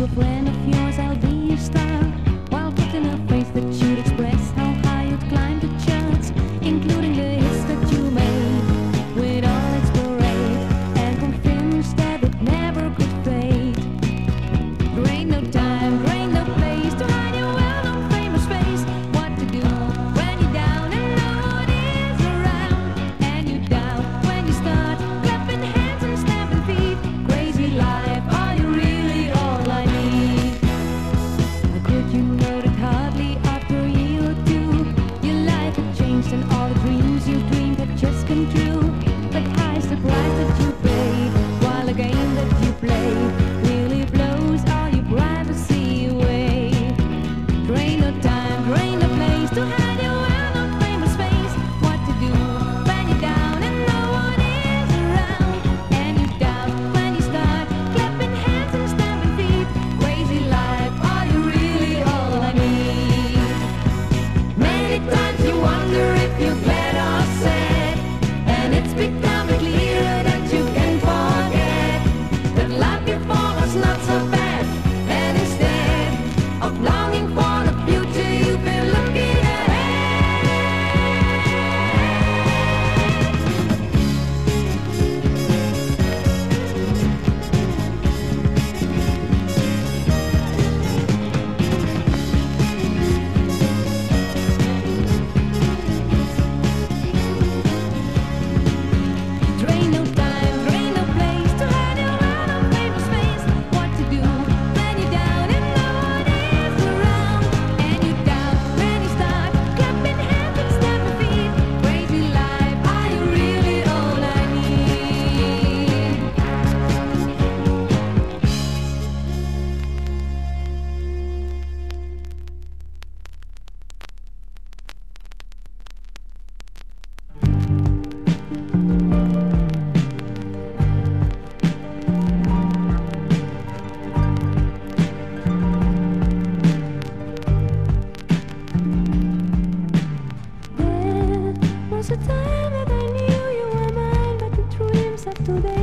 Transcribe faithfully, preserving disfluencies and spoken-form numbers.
a friend of yours, I'll be your star. While putting a face that should express how high you'd climb the charts, including the hits that you made with all its parade, and convinced that it never could fade. There ain't no time, there ain't no place to hide your well-known famous face. What to do when you're down and no one is around, and you doubt when you start clapping hands and stamping feet. Crazy life, are you really all I need? How could you know that hardly after a year or two your life had changed and all the dreams you dreamed had just come true? But high's the price that you paid, while the game that you played really blows all your privacy away. There ain't no time, there ain't no place to hide your well-known famous face. What to do when you're down and no one is around, and you doubt when you start clapping hands and stamping feet. Crazy life, are you really all I need? Many times you wonder if you're glad or sad, and it's becoming clearer that you can forget that life before was not so bad. And instead of longing for the future, you've been looking ahead. There ain't no time, there ain't no place to hide your well-known famous face. What to do when you're down and no one is around, and you doubt when you start clapping hands and stamping feet. Crazy life, are you really all I need? There was a time that I knew you were mine, but the dreams of today